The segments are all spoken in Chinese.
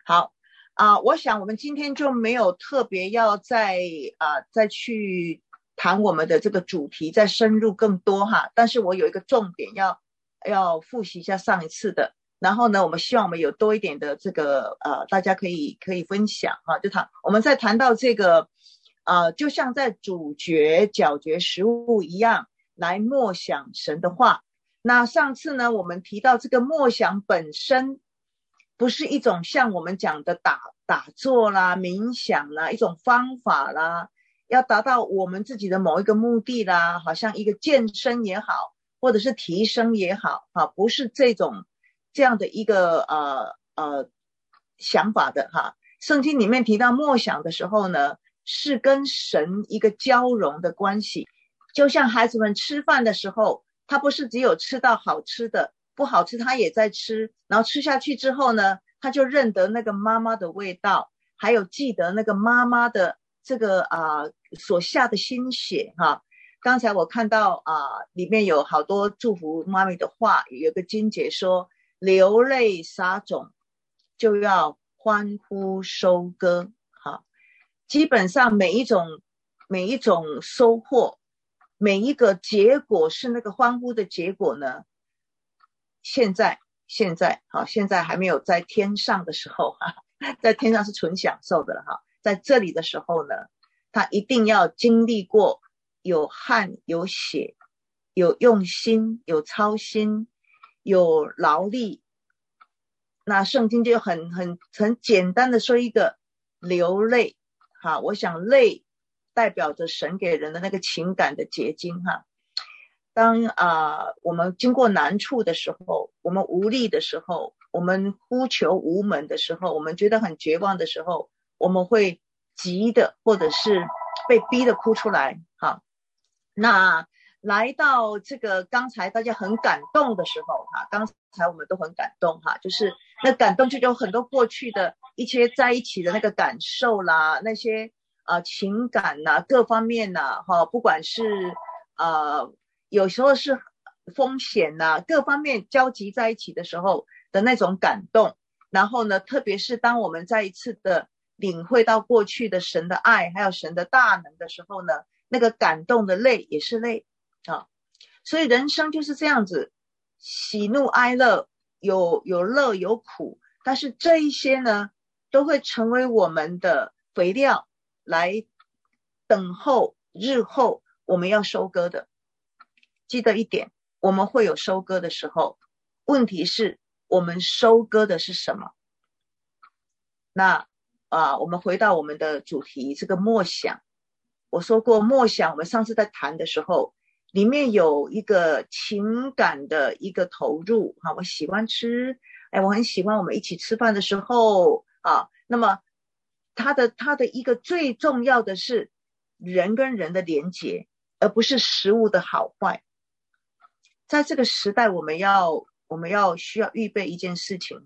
好我想我们今天就没有特别要再去谈我们的这个主题，再深入更多哈。但是我有一个重点要复习一下上一次的，然后呢，我们希望我们有多一点的这个大家可以分享哈。我们在谈到这个就像在咀嚼嚼嚼食物一样来默想神的话。那上次呢，我们提到这个默想本身不是一种像我们讲的打坐啦、冥想啦一种方法啦，要达到我们自己的某一个目的啦，好像一个健身也好，或者是提升也好不是这样的一个想法的哈。圣经里面提到默想的时候呢，是跟神一个交融的关系。就像孩子们吃饭的时候，他不是只有吃到好吃的，不好吃他也在吃，然后吃下去之后呢，他就认得那个妈妈的味道，还有记得那个妈妈的这个所下的心血哈。刚才我看到里面有好多祝福妈咪的话，有个经节说流泪撒种就要欢呼收割哈。基本上每一种收获，每一个结果是那个欢呼的结果呢，现在还没有在天上的时候在天上是纯享受的了在这里的时候呢，他一定要经历过有汗有血，有用心有操心，有劳力。那圣经就很简单的说一个流泪我想泪代表着神给人的那个情感的结晶当我们经过难处的时候，我们无力的时候，我们呼求无门的时候，我们觉得很绝望的时候，我们会急的或者是被逼的哭出来那来到这个刚才大家很感动的时候刚才我们都很感动就是那感动就有很多过去的一些在一起的那个感受啦，那些情感啦，各方面啦不管是有时候是风险啦，各方面交集在一起的时候的那种感动。然后呢，特别是当我们再一次的领会到过去的神的爱还有神的大能的时候呢，那个感动的泪也是泪所以人生就是这样子，喜怒哀乐，有乐有苦，但是这一些呢都会成为我们的肥料，来等候日后我们要收割的。记得一点，我们会有收割的时候，问题是我们收割的是什么。那我们回到我们的主题，这个默想。我说过默想，我们上次在谈的时候，里面有一个情感的一个投入我喜欢吃，我很喜欢我们一起吃饭的时候那么它的一个最重要的是人跟人的连结，而不是食物的好坏。在这个时代，我们需要预备一件事情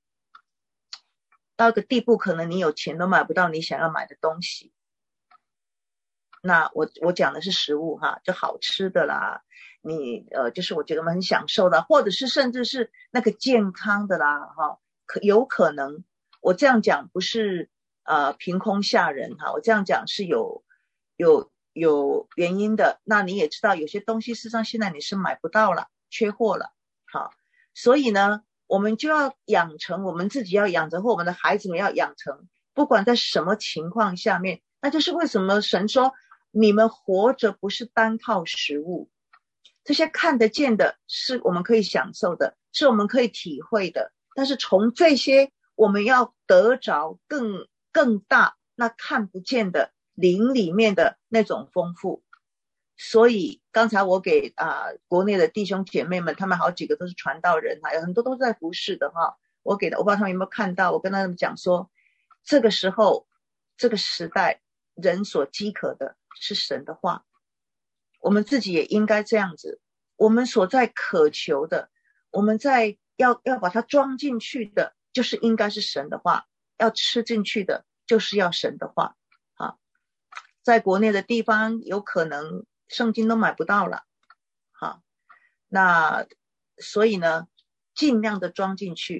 到一个地步，可能你有钱都买不到你想要买的东西。那我讲的是食物就好吃的啦，你就是我觉得我们很享受的，或者是甚至是那个健康的啦有可能我这样讲不是凭空吓人我这样讲是有原因的。那你也知道有些东西事实上现在你是买不到了，缺货了所以呢我们就要养成，我们自己要养成，或我们的孩子们要养成，不管在什么情况下面。那就是为什么神说你们活着不是单靠食物，这些看得见的是我们可以享受的，是我们可以体会的，但是从这些我们要得着更大那看不见的灵里面的那种丰富。所以刚才我给国内的弟兄姐妹们，他们好几个都是传道人有很多都是在服侍的我不知道他们有没有看到，我跟他们讲说，这个时候这个时代人所饥渴的是神的话，我们自己也应该这样子，我们所在渴求的，我们在要把它装进去的，就是应该是神的话，要吃进去的就是要神的话在国内的地方有可能圣经都买不到了那所以呢尽量的装进去，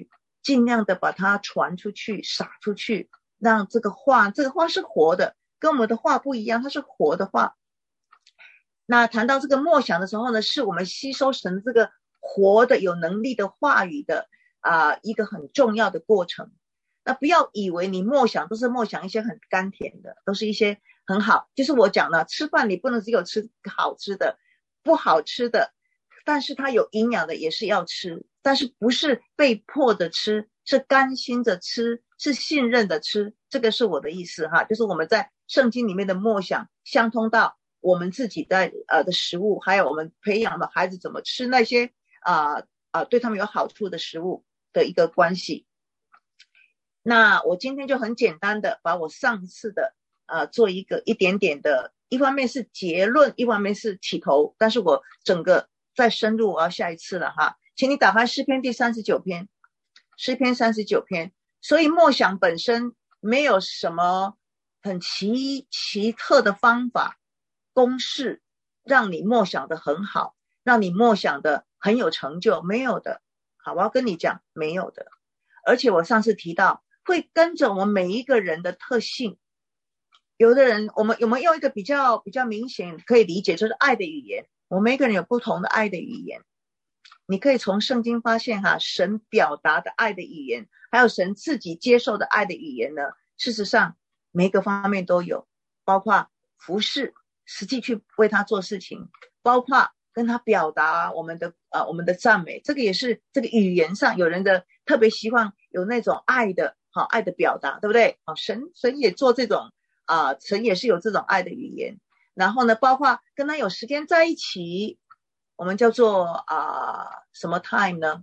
尽量的把它传出去，撒出去，让这个话是活的，跟我们的话不一样，它是活的话。那谈到这个默想的时候呢，是我们吸收神这个活的有能力的话语的一个很重要的过程。那不要以为你默想都是默想一些很甘甜的，都是一些很好，就是我讲的，吃饭你不能只有吃好吃的，不好吃的，但是它有营养的也是要吃，但是不是被迫的吃，是甘心的吃，是信任的吃，这个是我的意思哈，就是我们在圣经里面的默想相通到我们自己的食物，还有我们培养的孩子怎么吃那些对他们有好处的食物的一个关系。那我今天就很简单的把我上次的做一点点的，一方面是结论，一方面是起头，但是我整个再深入我要下一次了哈。请你打开诗篇第39篇，诗篇39篇。所以默想本身没有什么很奇特的方法公式让你默想的很好，让你默想的很有成就，没有的。好，我要跟你讲，没有的。而且我上次提到会跟着我们每一个人的特性，有的人我们用一个比较明显可以理解，就是爱的语言，我们每个人有不同的爱的语言。你可以从圣经发现哈，神表达的爱的语言，还有神自己接受的爱的语言呢，事实上每一个方面都有，包括服侍，实际去为他做事情，包括跟他表达我们的赞美，这个也是这个语言上有人的特别希望有那种爱的表达，对不对？神也做这种神也是有这种爱的语言。然后呢，包括跟他有时间在一起，我们叫做什么 time 呢？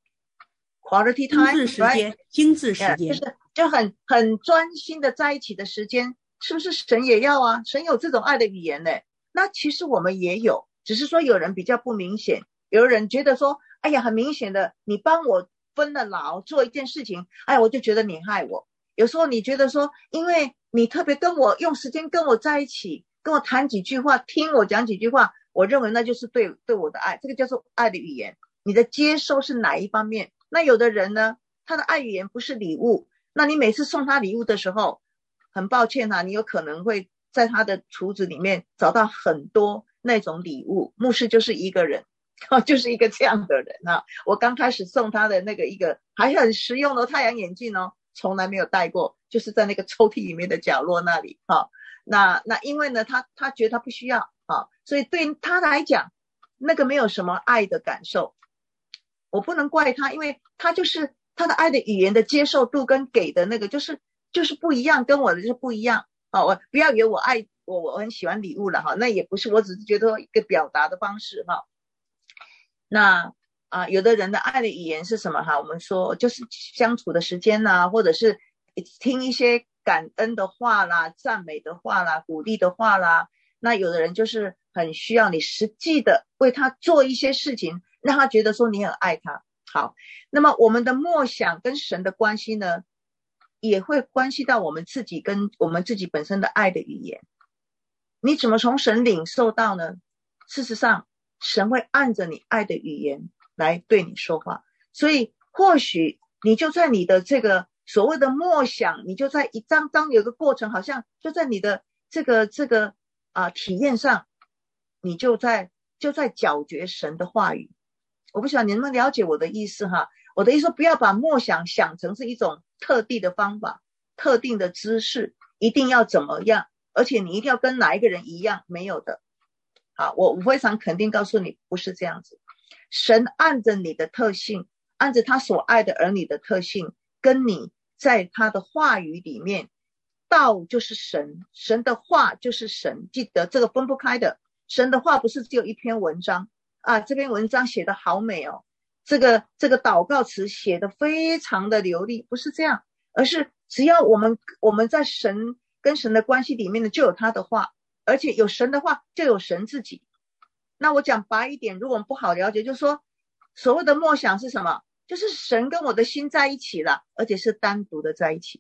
quality time， 精致时间，精致时间， 就很专心的在一起的时间，是不是神也要啊？神有这种爱的语言呢。那其实我们也有，只是说有人比较不明显，有人觉得说，哎呀，很明显的，你帮我分了劳做一件事情，哎，我就觉得你害我。有时候你觉得说，因为你特别跟我用时间跟我在一起，跟我谈几句话，听我讲几句话，我认为那就是对我的爱，这个叫做爱的语言。你的接收是哪一方面？那有的人呢，他的爱语言不是礼物，那你每次送他礼物的时候，很抱歉你有可能会在他的橱子里面找到很多那种礼物。牧师就是一个人，就是一个这样的人我刚开始送他的那个一个还很实用的太阳眼镜从来没有戴过，就是在那个抽屉里面的角落那里那因为呢他觉得他不需要所以对他来讲那个没有什么爱的感受。我不能怪他，因为他就是他的爱的语言的接受度跟给的那个就是不一样，跟我的就是不一样我不要以为我很喜欢礼物了那也不是，我只是觉得一个表达的方式那有的人的爱的语言是什么我们说就是相处的时间或者是听一些感恩的话啦，赞美的话啦，鼓励的话啦。那有的人就是很需要你实际的为他做一些事情，让他觉得说你很爱他。好，那么我们的默想跟神的关系呢，也会关系到我们自己跟我们自己本身的爱的语言。你怎么从神领受到呢？事实上神会按着你爱的语言来对你说话，所以或许你就在你的这个所谓的默想，你就在当有个过程，好像就在你的这个体验上，你就在咀嚼神的话语。我不晓得你能不能了解我的意思我的意思说，不要把默想想成是一种特地的方法，特定的知识，一定要怎么样，而且你一定要跟哪一个人一样，没有的。好，我非常肯定告诉你，不是这样子。神按着你的特性，按着他所爱的儿女的特性，跟你在他的话语里面，道就是神，神的话就是神，记得这个分不开的。神的话不是只有一篇文章这篇文章写得好美这个祷告词写得非常的流利，不是这样，而是只要我们在神跟神的关系里面呢，就有他的话，而且有神的话就有神自己。那我讲白一点，如果我们不好了解，就是说所谓的默想是什么？就是神跟我的心在一起了，而且是单独的在一起。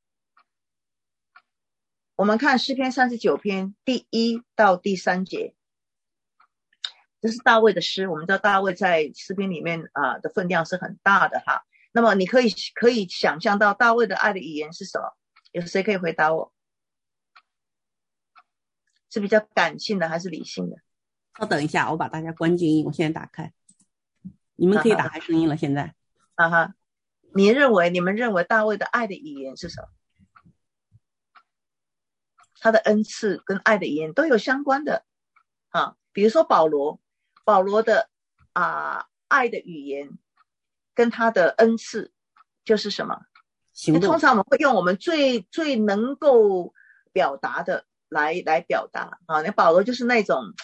我们看诗篇39篇第1到第3节，这是大卫的诗。我们知道大卫在诗篇里面的分量是很大的那么你可以想象到大卫的爱的语言是什么？有谁可以回答我？是比较感性的还是理性的？ 稍等一下，我把大家关静音，我现在打开。你们可以打开声音了，现在。 你们认为大卫的爱的语言是什么？他的恩赐跟爱的语言都有相关的比如说保罗的爱的语言跟他的恩赐就是什么？通常我们会用我们最能够表达的来表达那保罗就是那种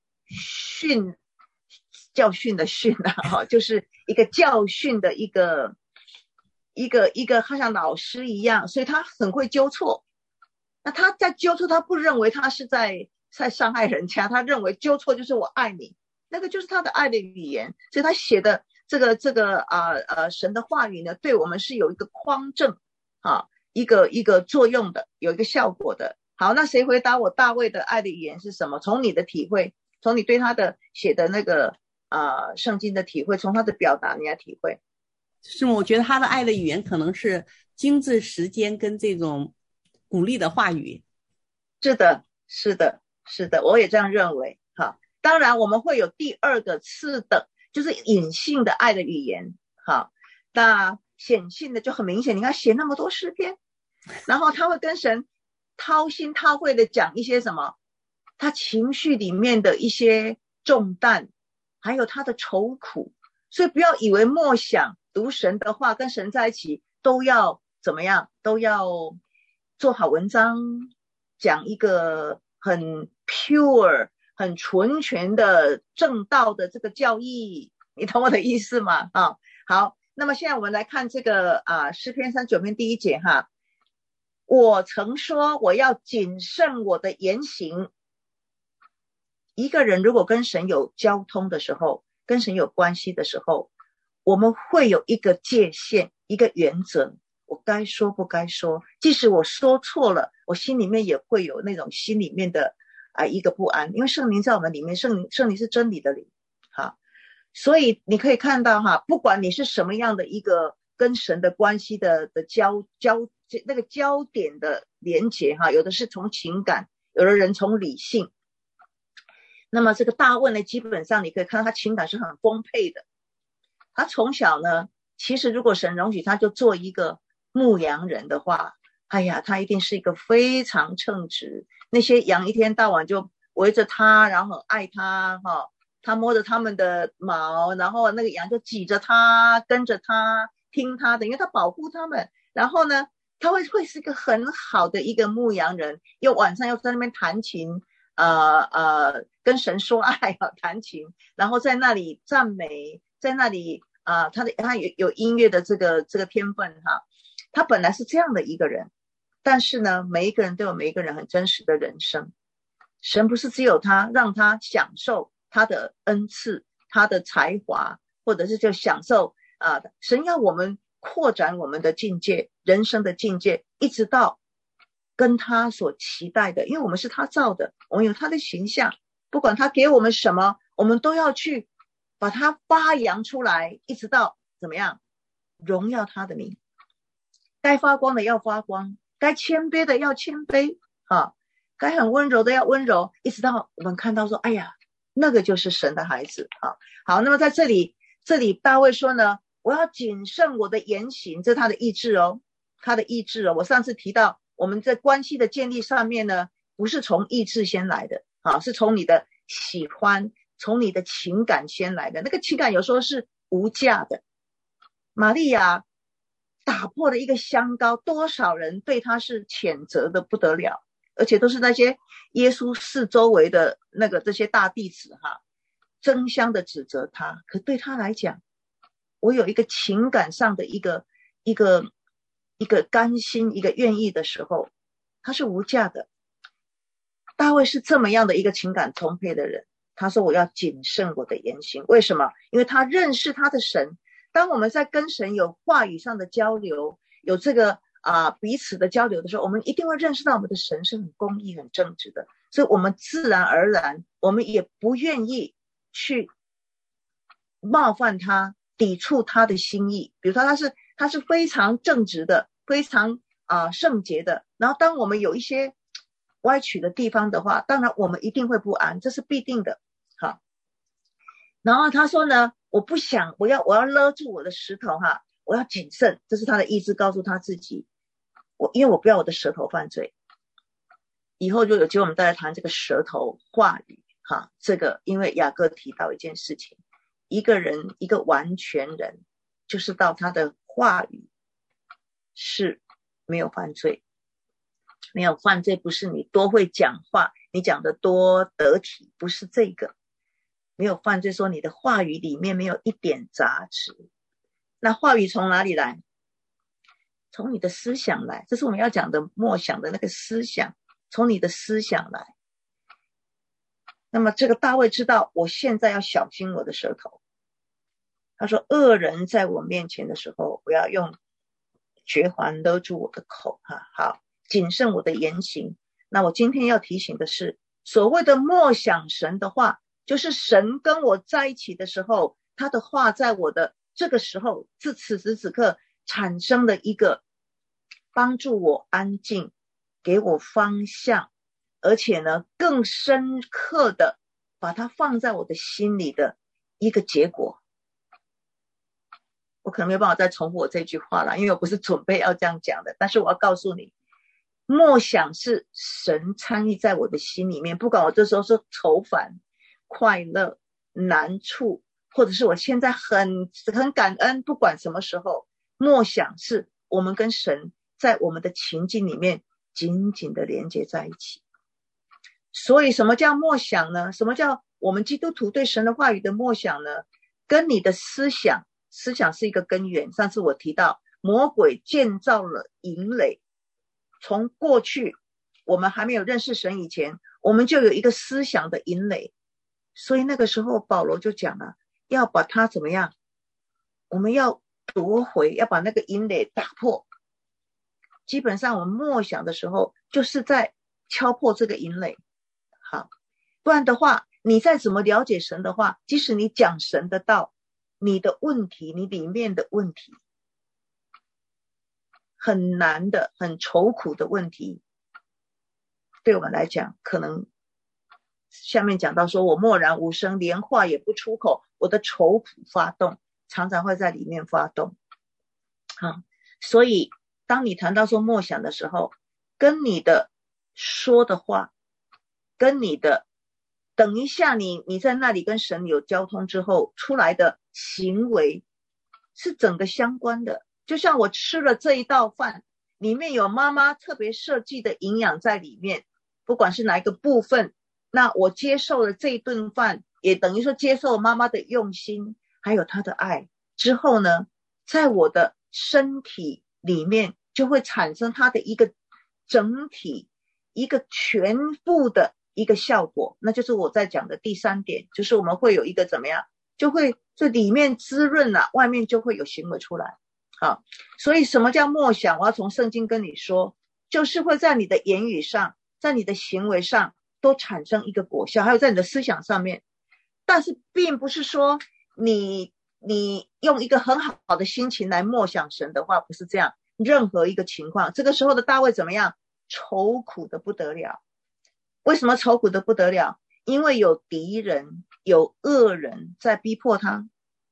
教训的训就是一个教训的一个他像老师一样，所以他很会纠错。那他在纠错，他不认为他是在伤害人家，他认为纠错就是我爱你，那个就是他的爱的语言。所以他写的这个神的话语呢，对我们是有一个匡正一个作用的，有一个效果的。好，那谁回答我大卫的爱的语言是什么？从你的体会，从你对他的写的那个圣经的体会，从他的表达你来体会。 是吗？我觉得他的爱的语言可能是精致时间跟这种鼓励的话语。 是的，我也这样认为当然我们会有第二个次的，就是隐性的爱的语言那显性的就很明显，你看写那么多诗篇，然后他会跟神掏心掏肺的讲一些什么，他情绪里面的一些重担，还有他的愁苦。所以不要以为默想读神的话跟神在一起都要怎么样，都要做好文章，讲一个很 pure 很纯全的正道的这个教义，你懂我的意思吗？好，那么现在我们来看这个诗篇39篇第1节我曾说我要谨慎我的言行。一个人如果跟神有交通的时候，跟神有关系的时候，我们会有一个界限，一个原则，我该说不该说，即使我说错了，我心里面也会有那种心里面的一个不安，因为圣灵在我们里面，圣灵是真理的灵所以你可以看到不管你是什么样的一个跟神的关系的那个焦点的连结有的是从情感，有的人从理性。那么这个大卫呢，基本上你可以看到他情感是很丰沛的。他从小呢，其实如果神容许他就做一个牧羊人的话，他一定是一个非常称职，那些羊一天到晚就围着他，然后很爱他他摸着他们的毛，然后那个羊就挤着他，跟着他，听他的，因为他保护他们。然后呢，他会是一个很好的一个牧羊人，又晚上又在那边弹琴跟神说爱弹琴，然后在那里赞美，在那里他有音乐的这个天分他本来是这样的一个人。但是呢，每一个人都有每一个人很真实的人生，神不是只有他让他享受他的恩赐，他的才华，或者是就享受神要我们扩展我们的境界，人生的境界，一直到跟他所期待的，因为我们是他造的，我们有他的形象，不管他给我们什么，我们都要去把它发扬出来，一直到怎么样荣耀他的名。该发光的要发光，该谦卑的要谦卑该很温柔的要温柔，一直到我们看到说那个就是神的孩子好，那么在这里大卫说呢，我要谨慎我的言行，这是他的意志他的意志我上次提到我们在关系的建立上面呢，不是从意志先来的是从你的喜欢，从你的情感先来的。那个情感有时候是无价的。玛利亚打破了一个香膏，多少人对他是谴责的不得了，而且都是那些耶稣四周围的这些大弟子争相的指责他。可对他来讲，我有一个情感上的一个甘心，一个愿意的时候，他是无价的。大卫是这么样的一个情感充沛的人，他说我要谨慎我的言行。为什么？因为他认识他的神。当我们在跟神有话语上的交流，有这个彼此的交流的时候，我们一定会认识到我们的神是很公义很正直的，所以我们自然而然我们也不愿意去冒犯他，抵触他的心意。比如说他是他是非常正直的，非常圣洁的。然后当我们有一些歪曲的地方的话，当然我们一定会不安，这是必定的。好，然后他说呢，我不想，我要勒住我的舌头哈，我要谨慎，这是他的意志告诉他自己，因为我不要我的舌头犯罪。以后就有机会我们再来谈这个舌头话语哈，这个因为雅各提到一件事情，一个人一个完全人，就是到他的话语是没有犯罪。没有犯罪不是你多会讲话，你讲得多得体，不是这个。没有犯罪说你的话语里面没有一点杂质。那话语从哪里来？从你的思想来，这是我们要讲的默想的那个思想，从你的思想来。那么这个大卫知道我现在要小心我的舌头。他说恶人在我面前的时候，我要用绝环勒住我的口哈，好谨慎我的言行。那我今天要提醒的是，所谓的默想神的话，就是神跟我在一起的时候，他的话在我的这个时候此时此刻产生的一个帮助我安静，给我方向，而且呢更深刻的把它放在我的心里的一个结果。我可能没有办法再重复我这句话了，因为我不是准备要这样讲的，但是我要告诉你，默想是神参与在我的心里面，不管我这时候是愁烦、快乐、难处，或者是我现在很感恩，不管什么时候，默想是我们跟神在我们的情境里面紧紧的连接在一起。所以什么叫默想呢？什么叫我们基督徒对神的话语的默想呢？跟你的思想是一个根源。上次我提到魔鬼建造了营垒，从过去我们还没有认识神以前，我们就有一个思想的营垒。所以那个时候保罗就讲了，要把它怎么样，我们要夺回，要把那个营垒打破。基本上我们默想的时候就是在敲破这个营垒。好，不然的话你再怎么了解神的话，即使你讲神的道，你的问题，你里面的问题很难的，很愁苦的问题，对我们来讲，可能下面讲到说，我默然无声，连话也不出口，我的愁苦发动，常常会在里面发动。好，所以当你谈到说默想的时候，跟你的说的话，跟你的等一下你在那里跟神有交通之后出来的行为是整个相关的。就像我吃了这一道饭，里面有妈妈特别设计的营养在里面，不管是哪一个部分，那我接受了这一顿饭，也等于说接受妈妈的用心还有她的爱之后呢，在我的身体里面就会产生它的一个整体，一个全部的一个效果。那就是我在讲的第三点，就是我们会有一个怎么样，就会这里面滋润了，外面就会有行为出来。好，所以什么叫默想？我要从圣经跟你说，就是会在你的言语上，在你的行为上都产生一个果效，还有在你的思想上面。但是并不是说你用一个很好的心情来默想神的话，不是这样。任何一个情况，这个时候的大卫怎么样？愁苦的不得了。为什么愁苦的不得了？因为有敌人，有恶人在逼迫他。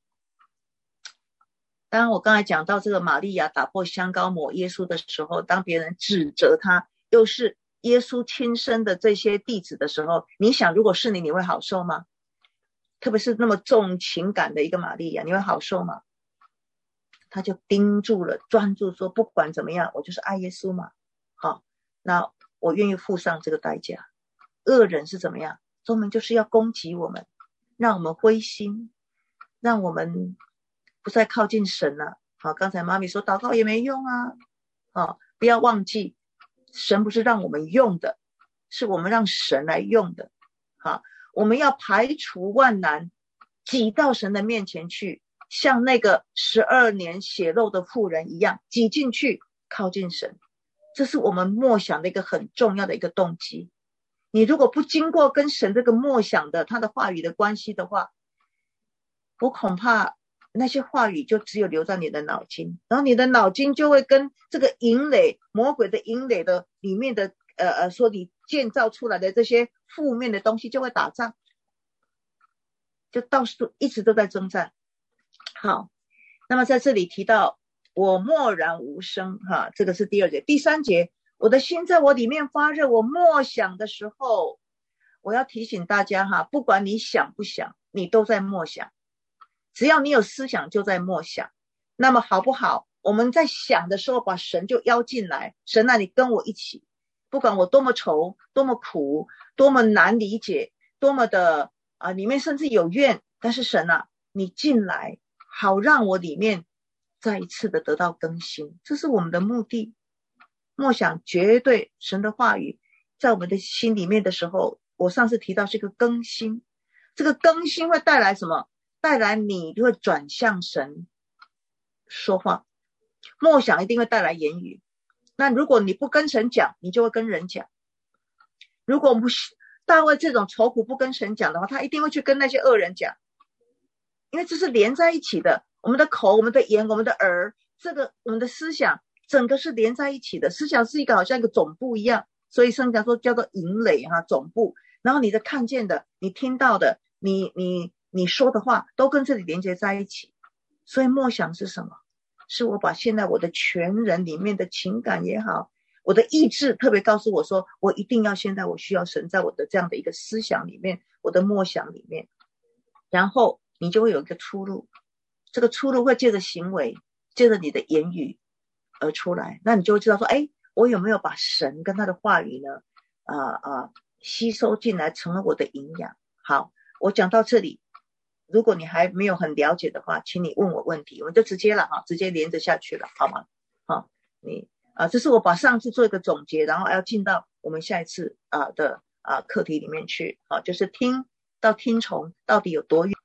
当我刚才讲到这个玛利亚打破香膏抹耶稣的时候，当别人指责他又是耶稣亲生的这些弟子的时候，你想如果是你会好受吗？特别是那么重情感的一个玛利亚，你会好受吗？他就盯住了，专注说不管怎么样，我就是爱耶稣嘛。好，那我愿意付上这个代价。恶人是怎么样？专门就是要攻击我们，让我们灰心，让我们不再靠近神了。好，刚才妈咪说祷告也没用啊。好，不要忘记，神不是让我们用的，是我们让神来用的。好，我们要排除万难，挤到神的面前去，像那个12年血肉的妇人一样，挤进去靠近神。这是我们默想的一个很重要的一个动机。你如果不经过跟神这个默想的他的话语的关系的话，我恐怕那些话语就只有留在你的脑筋，然后你的脑筋就会跟这个营垒，魔鬼的营垒的里面的说你建造出来的这些负面的东西就会打仗，就到处一直都在征战。好，那么在这里提到我默然无声，这个是第2节。第3节，我的心在我里面发热，我默想的时候，我要提醒大家不管你想不想，你都在默想，只要你有思想就在默想。那么好不好，我们在想的时候把神就邀进来，神啊，你跟我一起，不管我多么愁，多么苦，多么难理解，多么的里面甚至有怨，但是神啊，你进来，好让我里面再一次的得到更新，这是我们的目的。默想绝对神的话语在我们的心里面的时候，我上次提到是一个更新，这个更新会带来什么？带来你会转向神说话。默想一定会带来言语，那如果你不跟神讲，你就会跟人讲。如果不是大卫这种愁苦不跟神讲的话，他一定会去跟那些恶人讲，因为这是连在一起的。我们的口，我们的眼，我们的耳，这个我们的思想整个是连在一起的。思想是一个好像一个总部一样，所以圣经说叫做营垒总部。然后你的看见的，你听到的，你说的话都跟这里连接在一起。所以默想是什么？是我把现在我的全人里面的情感也好，我的意志特别告诉我说，我一定要现在我需要神在我的这样的一个思想里面，我的默想里面，然后你就会有一个出路。这个出路会借着行为，借着你的言语而出来，那你就会知道说，我有没有把神跟他的话语呢吸收进来，成了我的营养。好，我讲到这里，如果你还没有很了解的话，请你问我问题，我们就直接了直接连着下去了，好吗？这是我把上次做一个总结，然后要进到我们下一次的课题里面去，就是听到听从到底有多远。